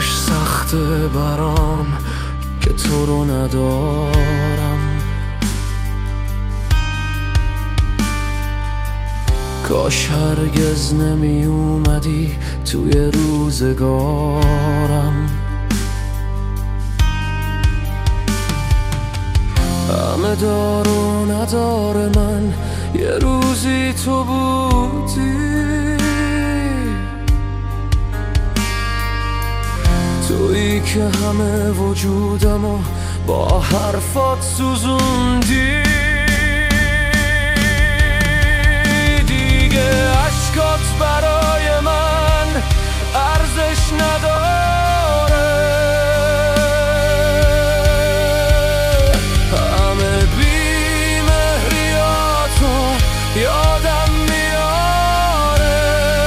کاش سخته برام که تو رو ندارم، کاش هرگز نمی اومدی توی روزگارم. همه دار و ندار من یه روزی تو بودی، تویی که همه وجودمو با حرفات سوزوندی. دیگه عشقات برای من ارزش نداره، همه بی‌مهریاتو یادم میاره.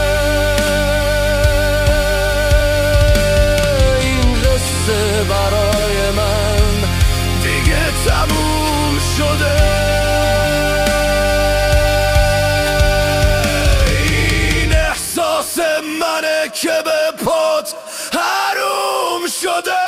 این قصه برای من دیگه تموم شده. این احساس منه که به پات حروم شده.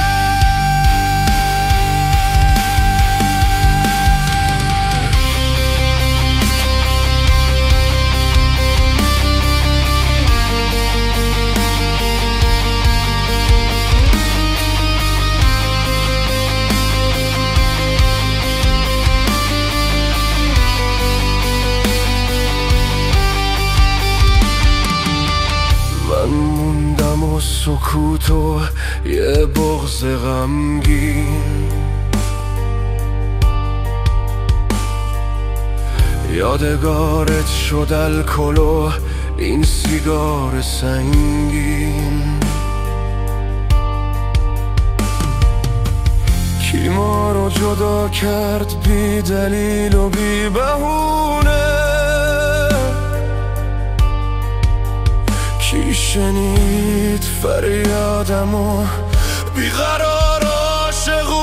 من موندم و سکوت و یه بغض غمگین، یادگارت شد الکل و این سیگار سنگین. کی ما رو جدا کرد بی دلیل و بی بهونه؟ کی شنید فریادمو بیقرار عاشقونه؟